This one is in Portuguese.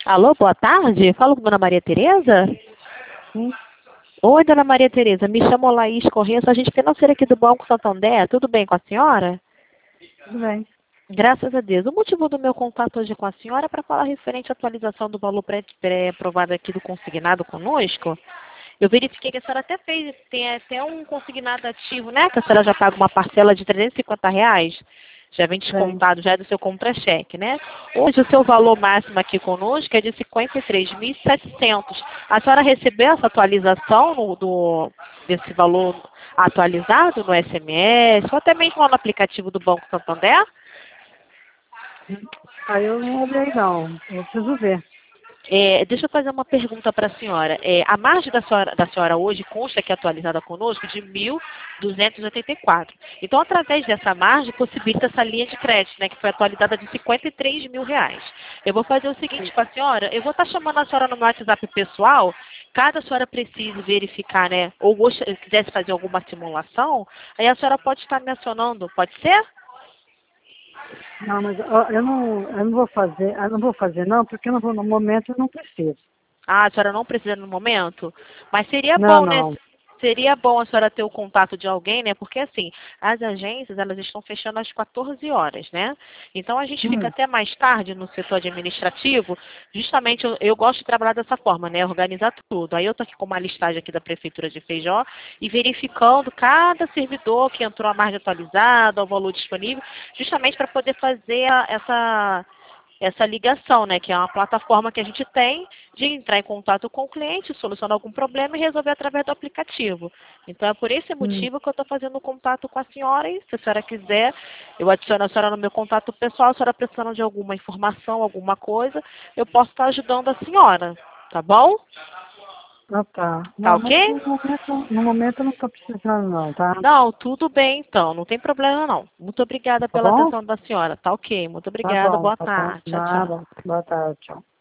Alô, boa tarde. Falo com a dona Maria Tereza? Sim, Oi, dona Maria Tereza. Me chamo Laís Corrêa, sou agente financeira aqui do Banco Santander. Tudo bem com a senhora? tudo bem. Graças a Deus. O motivo do meu contato hoje com a senhora é para falar referente à atualização do valor pré-aprovado aqui do consignado conosco. Eu verifiquei que a senhora até fez, tem até um consignado ativo, né? Que a senhora já paga uma parcela de R$ 350. Já vem Bem, descontado já do seu contra-cheque, né? Hoje o seu valor máximo aqui conosco é de 53.700. A senhora recebeu essa atualização desse valor atualizado no SMS ou até mesmo lá no aplicativo do Banco Santander? aí eu não olhei não, eu preciso ver. Deixa eu fazer uma pergunta para a senhora. A margem da senhora hoje consta aqui atualizada conosco de 1.284. Então, através dessa margem, possibilita essa linha de crédito, né, que foi atualizada de R$ 53.000. Eu vou fazer o seguinte com a senhora, eu vou estar chamando a senhora no meu WhatsApp pessoal, caso a senhora precise verificar, né, ou quisesse fazer alguma simulação, aí a senhora pode estar me acionando, pode ser? Não, mas ó, eu não vou fazer, eu não vou fazer não, porque eu não vou, no momento eu não preciso. Ah, a senhora não precisa no momento? Mas seria Não, bom, né? não. Seria bom a senhora ter o contato de alguém, né? Porque assim, as agências, elas estão fechando às 14 horas, né? Então a gente fica Hum, até mais tarde no setor administrativo. Justamente eu gosto de trabalhar dessa forma, né? Organizar tudo. Aí eu tô aqui com uma listagem aqui da Prefeitura de Feijó e verificando cada servidor que entrou a margem atualizada, o valor disponível, justamente para poder fazer essa ligação, né, que é uma plataforma que a gente tem de entrar em contato com o cliente, solucionar algum problema e resolver através do aplicativo. Então, é por esse hum. motivo que eu estou fazendo contato com a senhora e, se a senhora quiser, eu adiciono a senhora no meu contato pessoal, a senhora precisando de alguma informação, alguma coisa, eu posso estar ajudando a senhora, tá bom? Ah, tá. Tá Não, ok? mas no momento eu não estou precisando não, tá? Não, tudo bem então, não tem problema não. Muito obrigada Tá pela bom? atenção da senhora, tá ok? Muito Tá obrigada, bom, boa tá bom. tarde, tchau, tchau. Nada. Boa tarde, tchau.